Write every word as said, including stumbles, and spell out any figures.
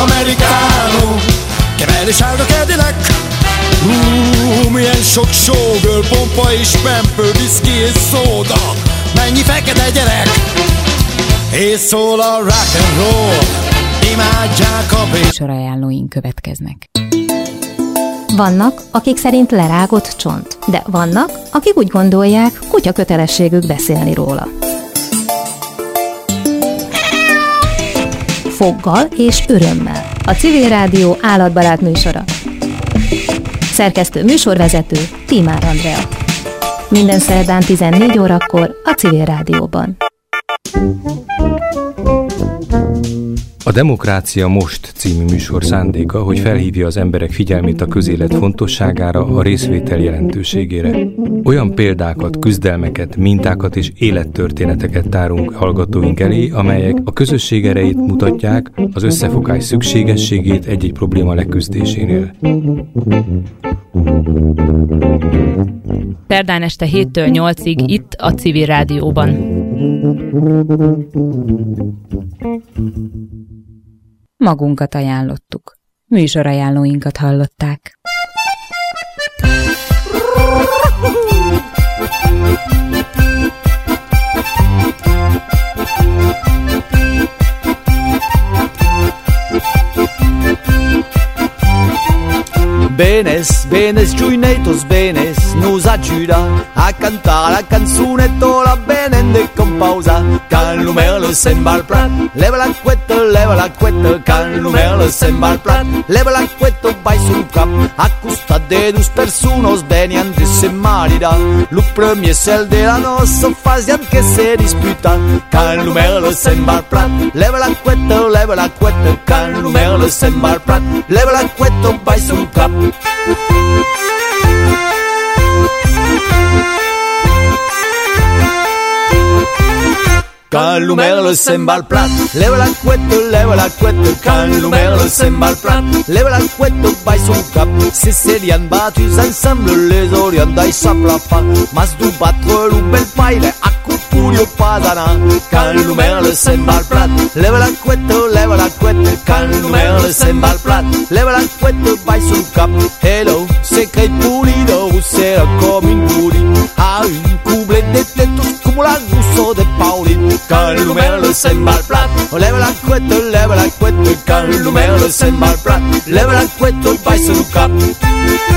americano, che belli Charles Cadillac. Hú, milyen sok showgirl, pompa és pamper, whisky és szóda, mennyi fekete gyerek, és szól a rock and roll, imádják a pénzt. Műsorajánlóink következnek. Vannak, akik szerint lerágott csont, de vannak, akik úgy gondolják, kutya kötelességük beszélni róla. Foggal és örömmel. A Civil Rádió állatbarát műsora. Szerkesztő műsorvezető Tímár Andrea. Minden szerdán tizennégy órakor a Civil Rádióban. A Demokrácia Most című műsor szándéka, hogy felhívja az emberek figyelmét a közélet fontosságára, a részvétel jelentőségére. Olyan példákat, küzdelmeket, mintákat és élettörténeteket tárunk hallgatóink elé, amelyek a közösség erejét mutatják, az összefogás szükségességét egy-egy probléma leküzdésénél. Szerdán este héttől nyolcig itt a Civil Rádióban. Magunkat ajánlottuk. Műsorajánlóinkat hallották. Benes, benes, giuinetos, benes, nos aiuta a cantare la canzunetta, la benende con pausa. Can l'umerlo sembra al prat, leva l'acquetto, leva l'acquetto. Can l'umerlo sembra al prat, leva l'acquetto, vai sul cap. Accusta de dus personas venian de se marida. Lo premier cel de la nossa fazian che se disputa. Can l'umerlo sembra al prat, leva l'acquetto, leva l'acquetto. Can l'umerlo sembra al prat, leva l'acquetto, vai sul cap. Can l'umerlo sembra al plat, leva l'acquetto, leva l'acquetto. Can l'umerlo sembra al plat, leva l'acquetto, vai sul cap. Se serian battus ensemble, les orients dai saplapa. Mas du battre un bel paile, a cupurio padana. Can l'umerlo sembra al plat, leva l'acquetto, leva l'acquetto. Can l'umerlo sembra al plat, leva l'acquetto, vai sul cap. Hello, secret pulido, será come in buri. A un cuble de tetos como la gusto de Paulin. Can l'umerlo sembra al plat, leva l'acquetto, leva l'acquetto. Can l'umerlo sembra al plat, leva l'acquetto, vai sul cap.